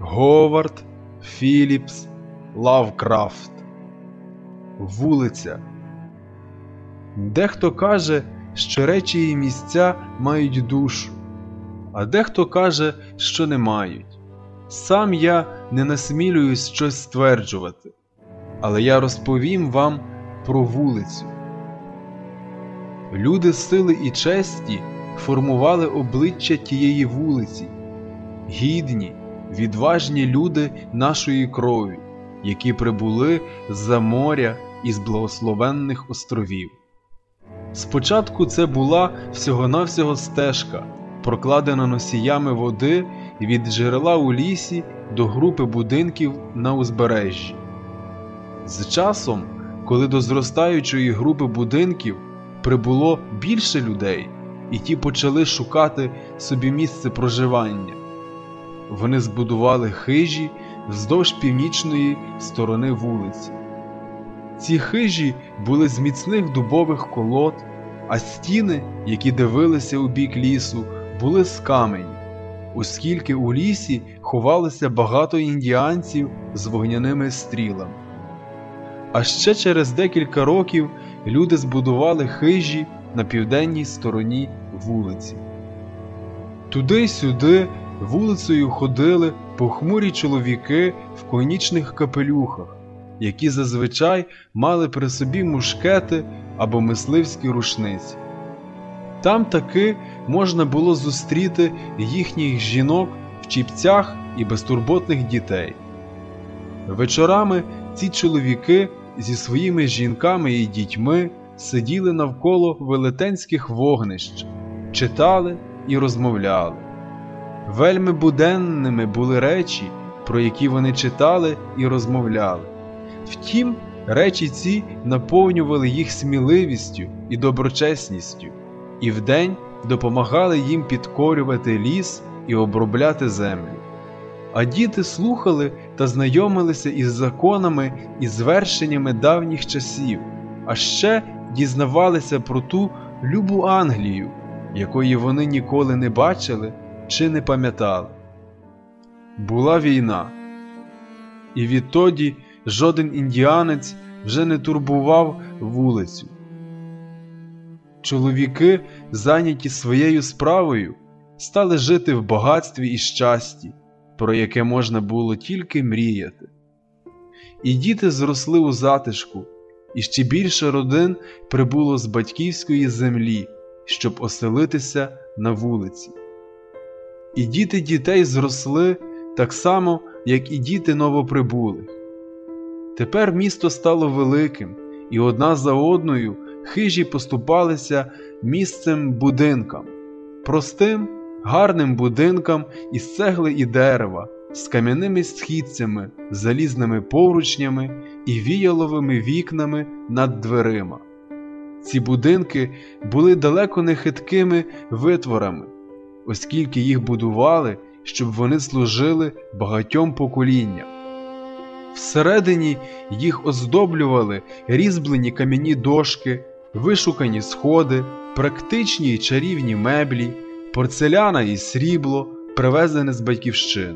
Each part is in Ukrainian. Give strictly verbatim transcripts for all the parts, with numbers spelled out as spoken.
Говард Філіпс Лавкрафт. Вулиця. Дехто каже, що речі і місця мають душу, а дехто каже, що не мають. Сам я не насмілююсь щось стверджувати, але я розповім вам про вулицю. Люди сили і честі формували обличчя тієї вулиці, гідні, відважні люди нашої крові, які прибули з-за моря і з благословенних островів. Спочатку це була всього-навсього стежка, прокладена носіями води від джерела у лісі до групи будинків на узбережжі. З часом, коли до зростаючої групи будинків прибуло більше людей, і ті почали шукати собі місце проживання, вони збудували хижі вздовж північної сторони вулиці. Ці хижі були з міцних дубових колод, а стіни, які дивилися у бік лісу, були з каменю, оскільки у лісі ховалося багато індіанців з вогняними стрілами. А ще через декілька років люди збудували хижі на південній стороні вулиці. Туди-сюди вулицею ходили похмурі чоловіки в конічних капелюхах, які зазвичай мали при собі мушкети або мисливські рушниці. Там таки можна було зустріти їхніх жінок в чіпцях і безтурботних дітей. Вечорами ці чоловіки зі своїми жінками і дітьми сиділи навколо велетенських вогнищ, читали і розмовляли. Вельми буденними були речі, про які вони читали і розмовляли. Втім, речі ці наповнювали їх сміливістю і доброчесністю, і вдень допомагали їм підкорювати ліс і обробляти землю. А діти слухали та знайомилися із законами і звершеннями давніх часів, а ще дізнавалися про ту любу Англію, якої вони ніколи не бачили чи не пам'ятали. Була війна, і відтоді жоден індіанець вже не турбував вулицю. Чоловіки, зайняті своєю справою, стали жити в багатстві і щасті, про яке можна було тільки мріяти. І діти зросли у затишку, і ще більше родин прибуло з батьківської землі, щоб оселитися на вулиці. І діти дітей зросли так само, як і діти новоприбулих. Тепер місто стало великим, і одна за одною хижі поступалися місцем будинкам, простим, гарним будинкам із цегли і дерева, з кам'яними східцями, залізними поручнями і віяловими вікнами над дверима. Ці будинки були далеко не хиткими витворами, оскільки їх будували, щоб вони служили багатьом поколінням. Всередині їх оздоблювали різьблені кам'яні дошки, вишукані сходи, практичні й чарівні меблі, порцеляна і срібло, привезене з батьківщини.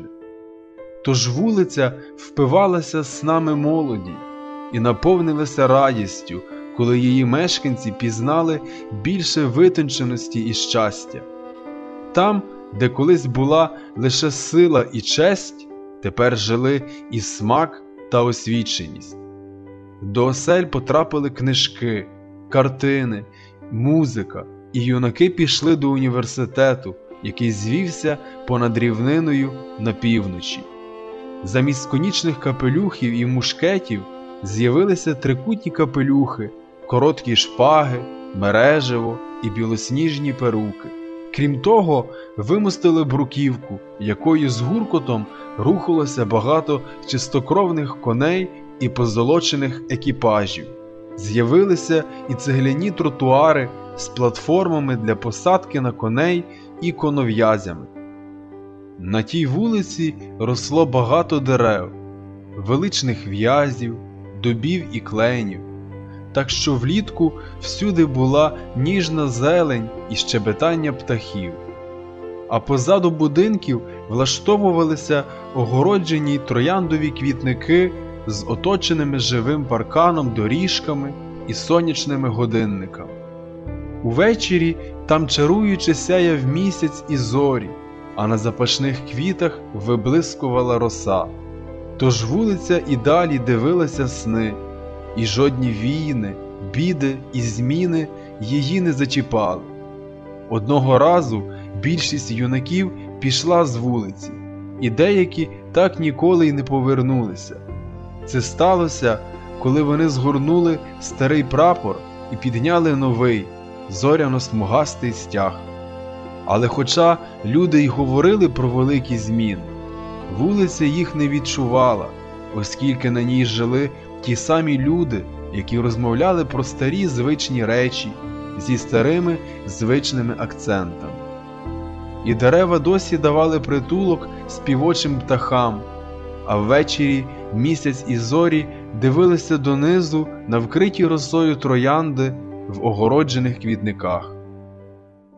Тож вулиця впивалася снами молоді і наповнилася радістю, коли її мешканці пізнали більше витонченості і щастя. Там, де колись була лише сила і честь, тепер жили і смак та освіченість. До осель потрапили книжки, картини, музика, і юнаки пішли до університету, який звівся понад рівниною на півночі. Замість конічних капелюхів і мушкетів з'явилися трикутні капелюхи, короткі шпаги, мережево і білосніжні перуки. Крім того, вимостили бруківку, якою з гуркотом рухалося багато чистокровних коней і позолочених екіпажів. З'явилися і цегляні тротуари з платформами для посадки на коней і конов'язями. На тій вулиці росло багато дерев, величних в'язів, дубів і кленів, так що влітку всюди була ніжна зелень і щебетання птахів. а позаду будинків влаштовувалися огороджені трояндові квітники з оточеними живим парканом, доріжками і сонячними годинниками. Увечері там чаруюче сяяв місяць і зорі, а на запашних квітах виблискувала роса. Тож вулиця і далі дивилася сни, і жодні війни, біди і зміни її не зачіпали. Одного разу більшість юнаків пішла з вулиці, і деякі так ніколи й не повернулися. Це сталося, коли вони згорнули старий прапор і підняли новий, зоряно-смугастий стяг. Але хоча люди й говорили про великі зміни, вулиця їх не відчувала, оскільки на ній жили ті самі люди, які розмовляли про старі звичні речі зі старими звичними акцентами. І дерева досі давали притулок співочим птахам, а ввечері місяць і зорі дивилися донизу на вкриті росою троянди в огороджених квітниках.